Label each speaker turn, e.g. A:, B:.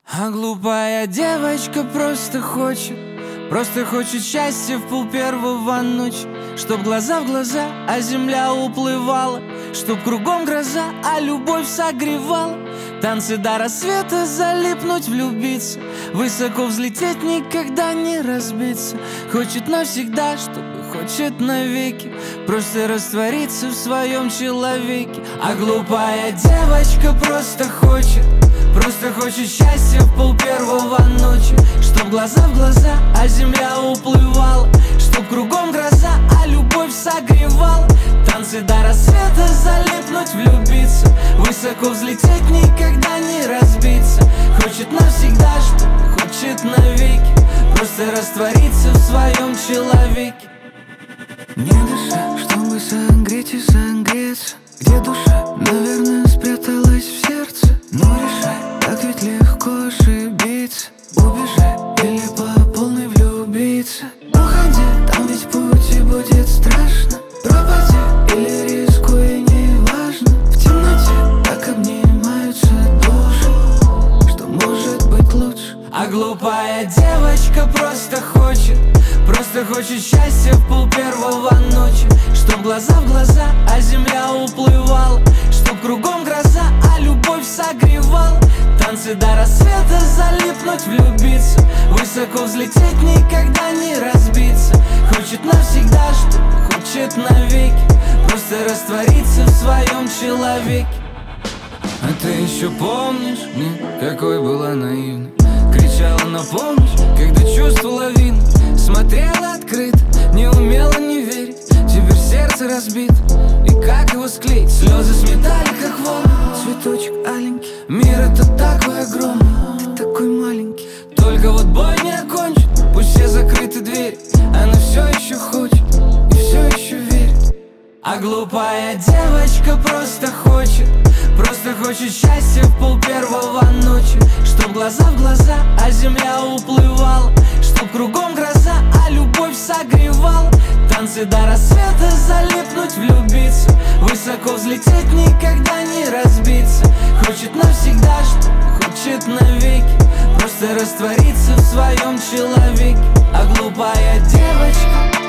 A: А глупая девочка просто хочет счастья в пол-первого ночи. Чтоб глаза в глаза, а земля уплывала, чтоб кругом гроза, а любовь согревала. Танцы до рассвета, залипнуть, влюбиться, высоко взлететь, никогда не разбиться. Хочет навсегда, чтобы хочет навеки, просто раствориться в своем человеке. А глупая девочка просто хочет счастья в пол-первого ночи. Чтоб глаза в глаза, а земля уплывала, чтоб кругом гроза, а любовь согревала. Танцы до рассвета, залипнуть, влюбиться, высоко взлететь, никогда не разбиться. Хочет навсегда, чтобы хочет навеки, просто раствориться в своем человеке.
B: Не дыша, чтобы согреть и согреться. Где душа? Наверное, спряталась в сердце. Но решай, так ведь легко ошибиться. Убежай или по полной влюбиться. Уходи, там ведь пути будет страшно. Пропади или рискуй, неважно. В темноте так обнимаются души, что может быть лучше.
A: А глупая девочка просто хочет счастья в пол-первого ночи. Чтоб глаза в глаза, а земля уплывала, чтоб кругом гроза, а любовь согревала. Танцы до рассвета, залипнуть, влюбиться, высоко взлететь, никогда не разбиться. Хочет навсегда, чтобы хочет навеки, просто раствориться в своем человеке.
B: А ты еще помнишь, какой была наивной? Кричала на помощь, когда чувство лавины. Смотрела открыто, не умела не верить. Теперь сердце разбито, и как его склеить? Слезы сметали, как волны. Цветочек аленький, мир это такой огромный, ты такой маленький. Только вот бой не окончен, пусть все закрыты двери. Она все еще хочет и все еще верит.
A: А глупая девочка просто хочет счастья в пол-первого ночи. Чтоб глаза в глаза, а земля уплывала, чтоб кругом гроза, а любовь согревала. Танцы до рассвета, залипнуть, влюбиться, высоко взлететь, никогда не разбиться. Хочет навсегда, чтобы хочет навеки, просто раствориться в своем человеке. А глупая девочка